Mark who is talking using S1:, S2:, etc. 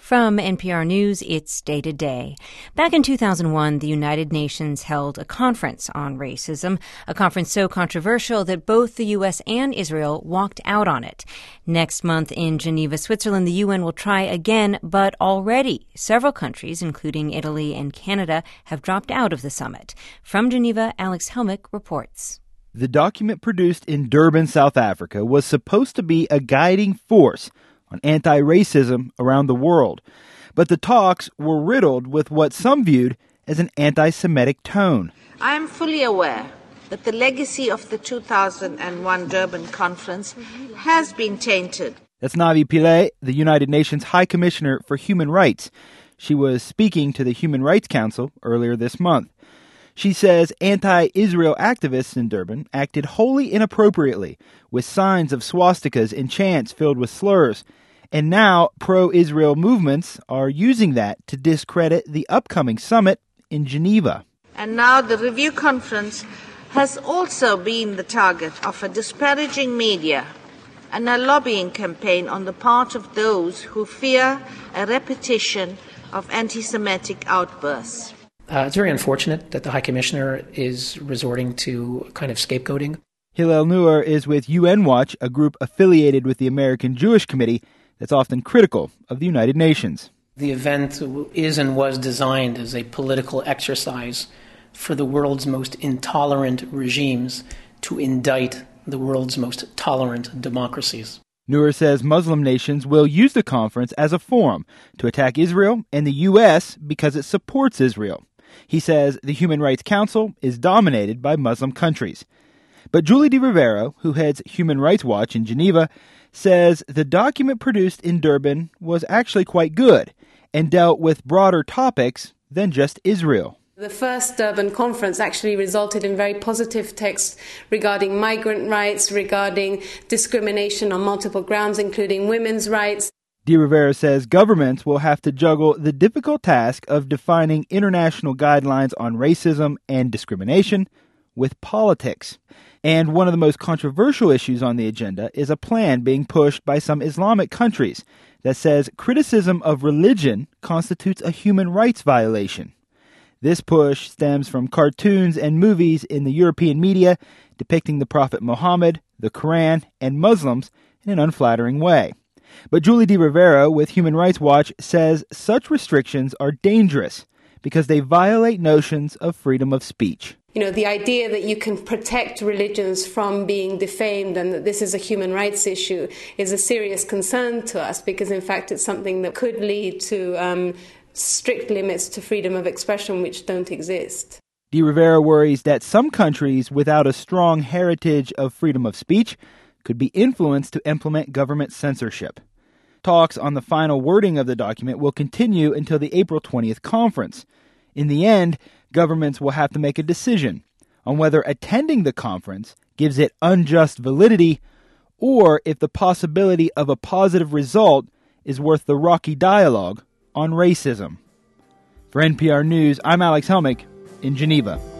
S1: From NPR News, it's Day to Day. Back in 2001, the United Nations held a conference on racism, a conference so controversial that both the U.S. and Israel walked out on it. Next month in Geneva, Switzerland, the UN will try again, but already several countries, including Italy and Canada, have dropped out of the summit. From Geneva, Alex Helmick reports.
S2: The document produced in Durban, South Africa, was supposed to be a guiding force on anti-racism around the world. But the talks were riddled with what some viewed as an anti-Semitic tone.
S3: I am fully aware that the legacy of the 2001 Durban Conference has been tainted.
S2: That's Navi Pillay, the United Nations High Commissioner for Human Rights. She was speaking to the Human Rights Council earlier this month. She says anti-Israel activists in Durban acted wholly inappropriately, with signs of swastikas and chants filled with slurs. And now pro-Israel movements are using that to discredit the upcoming summit in Geneva.
S3: And now the review conference has also been the target of a disparaging media and a lobbying campaign on the part of those who fear a repetition of anti-Semitic outbursts.
S4: It's very unfortunate that the High Commissioner is resorting to kind of scapegoating.
S2: Hillel Neuer is with UN Watch, a group affiliated with the American Jewish Committee that's often critical of the United Nations.
S4: The event is and was designed as a political exercise for the world's most intolerant regimes to indict the world's most tolerant democracies.
S2: Neuer says Muslim nations will use the conference as a forum to attack Israel and the U.S. because it supports Israel. He says the Human Rights Council is dominated by Muslim countries. But Julie DiRivero, who heads Human Rights Watch in Geneva, says the document produced in Durban was actually quite good and dealt with broader topics than just Israel.
S5: The first Durban conference actually resulted in very positive texts regarding migrant rights, regarding discrimination on multiple grounds, including women's rights.
S2: DiRivero says governments will have to juggle the difficult task of defining international guidelines on racism and discrimination with politics. And one of the most controversial issues on the agenda is a plan being pushed by some Islamic countries that says criticism of religion constitutes a human rights violation. This push stems from cartoons and movies in the European media depicting the Prophet Muhammad, the Quran, and Muslims in an unflattering way. But Julie DiRivero with Human Rights Watch says such restrictions are dangerous because they violate notions of freedom of speech.
S5: You know, the idea that you can protect religions from being defamed and that this is a human rights issue is a serious concern to us because, in fact, it's something that could lead to strict limits to freedom of expression which don't exist.
S2: DiRivero worries that some countries without a strong heritage of freedom of speech could be influenced to implement government censorship. Talks on the final wording of the document will continue until the April 20th conference. In the end, governments will have to make a decision on whether attending the conference gives it unjust validity or if the possibility of a positive result is worth the rocky dialogue on racism. For NPR News, I'm Alex Helmick in Geneva.